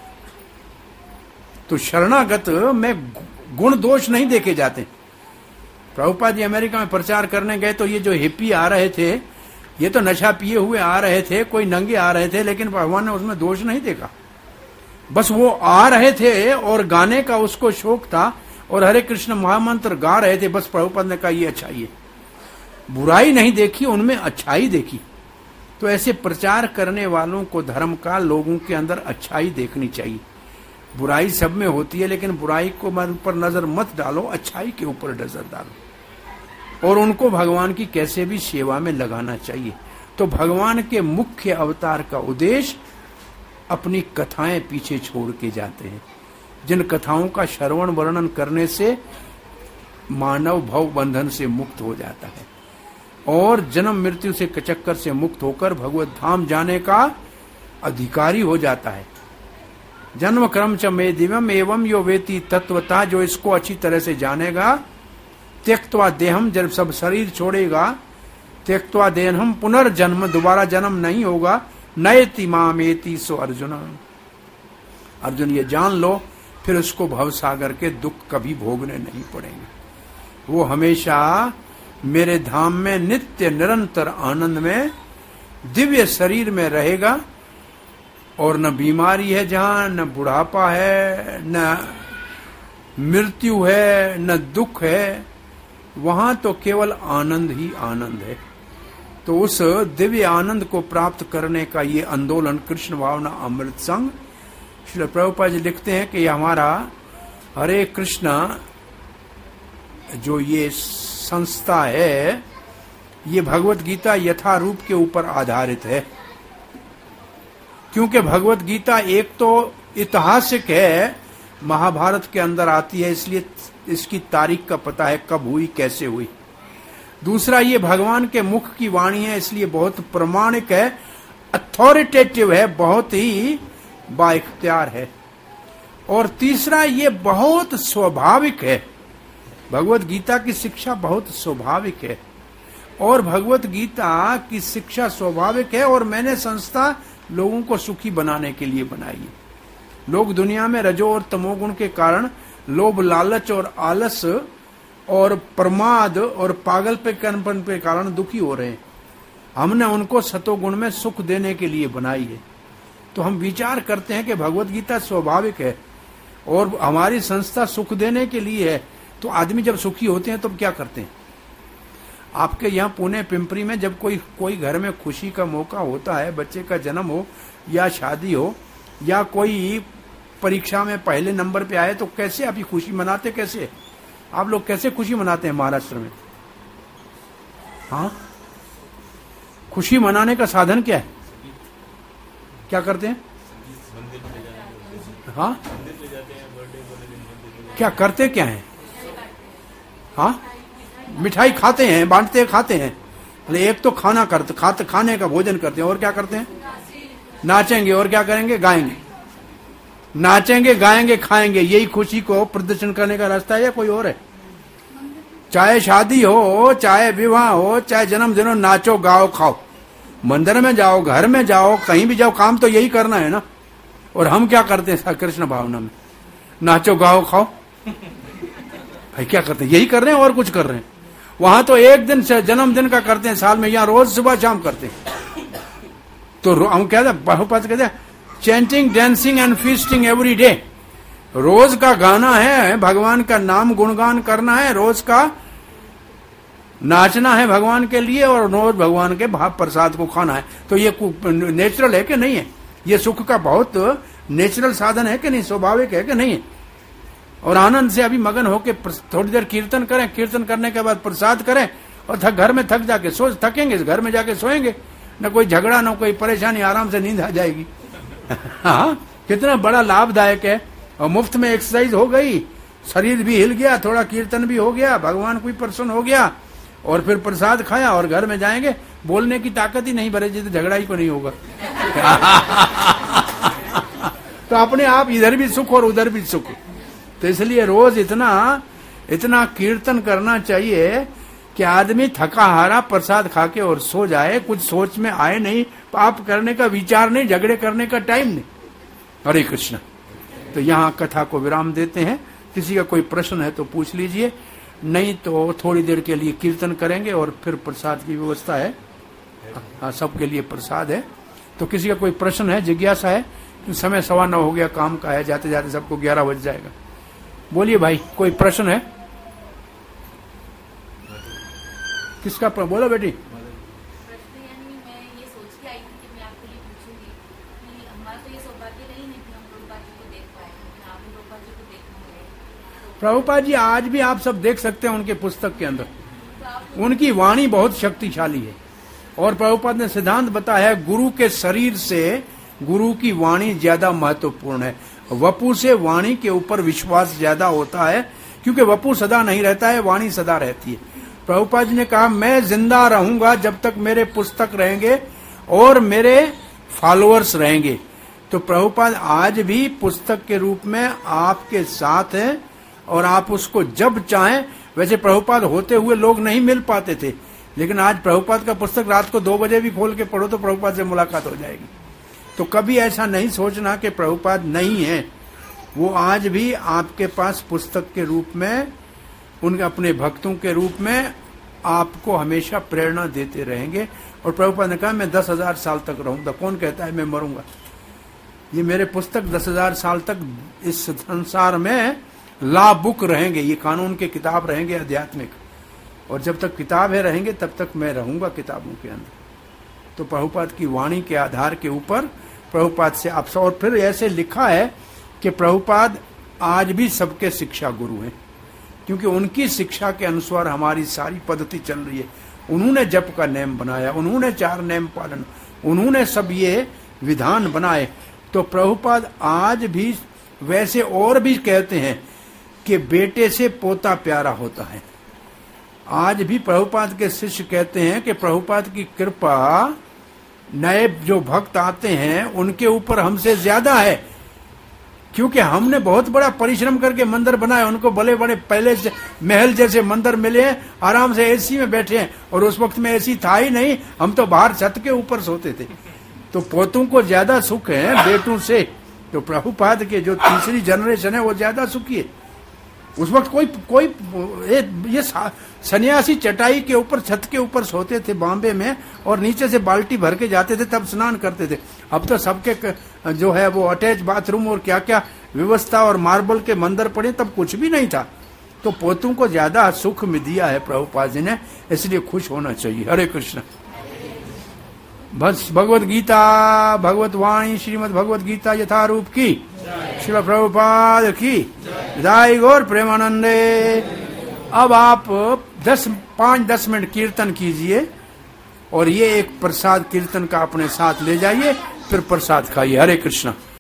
तो शरणागत में गुण दोष नहीं देखे जाते। प्रभुपाद जी अमेरिका में प्रचार करने गए तो ये जो हिप्पी आ रहे थे, ये तो नशा पिए हुए आ रहे थे, कोई नंगे आ रहे थे, लेकिन भगवान ने उसमें दोष नहीं देखा। बस वो आ रहे थे और गाने का उसको शौक था और हरे कृष्ण महामंत्र गा रहे थे। बस प्रभुपाद ने कहा ये अच्छाई है, बुराई नहीं देखी, उनमें अच्छाई देखी। तो ऐसे प्रचार करने वालों को धर्म का लोगों के अंदर अच्छाई देखनी चाहिए। बुराई सब में होती है, लेकिन बुराई को ऊपर नजर मत डालो, अच्छाई के ऊपर नजर डालो और उनको भगवान की कैसे भी सेवा में लगाना चाहिए। तो भगवान के मुख्य अवतार का उद्देश्य अपनी कथाएं पीछे छोड़ के जाते हैं, जिन कथाओं का श्रवण वर्णन करने से मानव भव बंधन से मुक्त हो जाता है और जन्म मृत्यु से चक्कर से मुक्त होकर भगवत धाम जाने का अधिकारी हो जाता है। जन्म क्रम च मे दिव्यम एवं यो वेति तत्वता, जो इसको अच्छी तरह से जानेगा, त्यक्त्वा देहम, जब सब शरीर छोड़ेगा, त्यक्त्वा देहम पुनर्जन्म, दोबारा जन्म नहीं होगा, नयति मामेति सो अर्जुन। अर्जुन ये जान लो, फिर उसको भवसागर के दुख कभी भोगने नहीं पड़ेंगे। वो हमेशा मेरे धाम में नित्य निरंतर आनंद में दिव्य शरीर में रहेगा और न बीमारी है जहां, न बुढ़ापा है, न मृत्यु है, न दुख है, वहां तो केवल आनंद ही आनंद है। तो उस दिव्य आनंद को प्राप्त करने का ये आंदोलन कृष्ण भावना अमृत संघ, श्री प्रभुपाद जी लिखते हैं कि हमारा हरे कृष्णा जो ये संस्था है, ये भगवत गीता यथारूप के ऊपर आधारित है। क्योंकि भगवत गीता एक तो ऐतिहासिक है, महाभारत के अंदर आती है, इसलिए इसकी तारीख का पता है कब हुई, कैसे हुई। दूसरा, ये भगवान के मुख की वाणी है, इसलिए बहुत प्रमाणिक है, अथॉरिटेटिव है, बहुत ही बाइख्तियार है। और तीसरा, ये बहुत स्वाभाविक है। भगवत गीता की शिक्षा बहुत स्वाभाविक है, और भगवत गीता की शिक्षा स्वाभाविक है। और मैंने संस्था लोगों को सुखी बनाने के लिए बनाई है। लोग दुनिया में रजो और तमोगुण के कारण, लोभ, लालच और आलस और प्रमाद और पागलपन के कारण दुखी हो रहे हैं। हमने उनको सतोगुण में सुख देने के लिए बनाई है। तो हम विचार करते हैं कि भगवत गीता स्वाभाविक है और हमारी संस्था सुख देने के लिए है। तो आदमी जब सुखी होते हैं तो क्या करते हैं? आपके यहाँ पुणे पिंपरी में जब कोई घर में खुशी का मौका होता है, बच्चे का जन्म हो या शादी हो या कोई परीक्षा में पहले नंबर पे आए, तो कैसे आप ये खुशी मनाते? कैसे आप लोग कैसे खुशी मनाते हैं महाराष्ट्र में? हाँ, खुशी मनाने का साधन क्या है? क्या करते हैं? हाँ, क्या करते क्या है? हाँ, मिठाई खाते हैं, बांटते हैं, खाते हैं। एक तो खाने का भोजन करते हैं, और क्या करते हैं? नाचेंगे, और क्या करेंगे? गाएंगे। नाचेंगे, गाएंगे, खाएंगे। यही खुशी को प्रदर्शन करने का रास्ता है या कोई और है? चाहे शादी हो, चाहे विवाह हो, चाहे जन्मदिन हो, नाचो, गाओ, खाओ। मंदिर में जाओ, घर में जाओ, कहीं भी जाओ, काम तो यही करना है ना। और हम क्या करते हैं कृष्ण भावना में? नाचो, गाओ, खाओ। भाई क्या करते हैं? यही कर रहे हैं, और कुछ कर रहे हैं? वहां तो एक दिन से जन्मदिन का करते हैं साल में, यहाँ रोज सुबह शाम करते हैं। तो हम कहते हैं, बहुपद कहते हैं, chanting, dancing and feasting every day. रोज का गाना है, भगवान का नाम गुणगान करना है, रोज का नाचना है भगवान के लिए, और रोज भगवान के भाव प्रसाद को खाना है। तो ये नेचुरल है कि नहीं है? ये सुख का बहुत नेचुरल साधन है कि नहीं? स्वाभाविक है कि नहीं है? और आनंद से अभी मगन होके थोड़ी देर कीर्तन करें, कीर्तन करने के बाद प्रसाद करें, और घर में थक जाके थकेंगे, घर में जाके सोएंगे, न कोई झगड़ा, न कोई परेशानी, आराम से नींद आ जाएगी। हाँ, कितना बड़ा लाभदायक है। और मुफ्त में एक्सरसाइज हो गई, शरीर भी हिल गया, थोड़ा कीर्तन भी हो गया, भगवान कोई प्रसन्न हो गया, और फिर प्रसाद खाया और घर में जाएंगे। बोलने की ताकत ही नहीं बनेगी तो झगड़ा ही को नहीं होगा। तो अपने आप इधर भी सुख और उधर भी सुख। तो इसलिए रोज इतना कीर्तन करना चाहिए कि आदमी थका हारा प्रसाद खा के और सो जाए, कुछ सोच में आए नहीं, पाप करने का विचार नहीं, झगड़े करने का टाइम नहीं। हरे कृष्ण। तो यहाँ कथा को विराम देते हैं। किसी का कोई प्रश्न है तो पूछ लीजिए, नहीं तो थोड़ी देर के लिए कीर्तन करेंगे और फिर प्रसाद की व्यवस्था है। हाँ, सबके लिए प्रसाद है। तो किसी का कोई प्रश्न है, जिज्ञासा है? समय 9:15 हो गया, काम का है, जाते जाते सबको 11 बज जाएगा। बोलिए भाई, कोई प्रश्न है? किसका बोलो बेटी। प्रभुपाद जी आज भी आप सब देख सकते हैं उनके पुस्तक के अंदर, उनकी वाणी बहुत शक्तिशाली है। और प्रभुपाद ने सिद्धांत बताया है, गुरु के शरीर से गुरु की वाणी ज्यादा महत्वपूर्ण है। वपु से वाणी के ऊपर विश्वास ज्यादा होता है, क्योंकि वपु सदा नहीं रहता है, वाणी सदा रहती है। प्रभुपाद जी ने कहा, मैं जिंदा रहूंगा जब तक मेरे पुस्तक रहेंगे और मेरे फॉलोअर्स रहेंगे। तो प्रभुपाद आज भी पुस्तक के रूप में आपके साथ हैं, और आप उसको जब चाहें, वैसे प्रभुपाद होते हुए लोग नहीं मिल पाते थे, लेकिन आज प्रभुपाद का पुस्तक रात को 2 बजे भी खोल के पढ़ो तो प्रभुपाद से मुलाकात हो जाएगी। तो कभी ऐसा नहीं सोचना कि प्रभुपाद नहीं है, वो आज भी आपके पास पुस्तक के रूप में, उनके अपने भक्तों के रूप में आपको हमेशा प्रेरणा देते रहेंगे। और प्रभुपाद ने कहा, मैं 10,000 साल तक रहूंगा। कौन कहता है मैं मरूंगा? ये मेरे पुस्तक 10,000 साल तक इस संसार में ला बुक रहेंगे, ये कानून के किताब रहेंगे आध्यात्मिक, और जब तक किताबें रहेंगे तब तक मैं रहूंगा किताबों के अंदर। तो प्रभुपाद की वाणी के आधार के ऊपर प्रभुपाद से आप, और फिर ऐसे लिखा है कि प्रभुपाद आज भी सबके शिक्षा गुरु हैं, क्योंकि उनकी शिक्षा के अनुसार हमारी सारी पद्धति चल रही है। उन्होंने जप का नेम बनाया, उन्होंने 4 नेम पालन, उन्होंने सब ये विधान बनाए। तो प्रभुपाद आज भी वैसे और भी कहते हैं कि बेटे से पोता प्यारा होता है। आज भी प्रभुपाद के शिष्य कहते हैं कि प्रभुपाद की कृपा नए जो भक्त आते हैं उनके ऊपर हमसे ज्यादा है, क्योंकि हमने बहुत बड़ा परिश्रम करके मंदिर बनाया। उनको बड़े बड़े पहले से महल जैसे मंदिर मिले हैं, आराम से एसी में बैठे हैं, और उस वक्त में एसी था ही नहीं, हम तो बाहर छत के ऊपर सोते थे। तो पोतों को ज्यादा सुख है बेटों से। तो प्रभुपाद के जो तीसरी जनरेशन है वो ज्यादा सुखी है। उस वक्त कोई ये सन्यासी चटाई के ऊपर छत के ऊपर सोते थे बॉम्बे में, और नीचे से बाल्टी भर के जाते थे, तब स्नान करते थे। अब तो सबके जो है वो अटैच बाथरूम और क्या क्या व्यवस्था और मार्बल के मंदिर पड़े, तब कुछ भी नहीं था। तो पोतों को ज्यादा सुख में दिया है प्रभुपाद जी ने, इसलिए खुश होना चाहिए। हरे कृष्ण। बस भगवत गीता, भगवत वाणी, श्रीमद भगवत गीता यथारूप की, श्रील प्रभुपाद की जय। गौर प्रेमानंदे। अब आप 5-10 मिनट कीर्तन कीजिए, और ये एक प्रसाद कीर्तन का अपने साथ ले जाइए, फिर प्रसाद खाइए। हरे कृष्ण।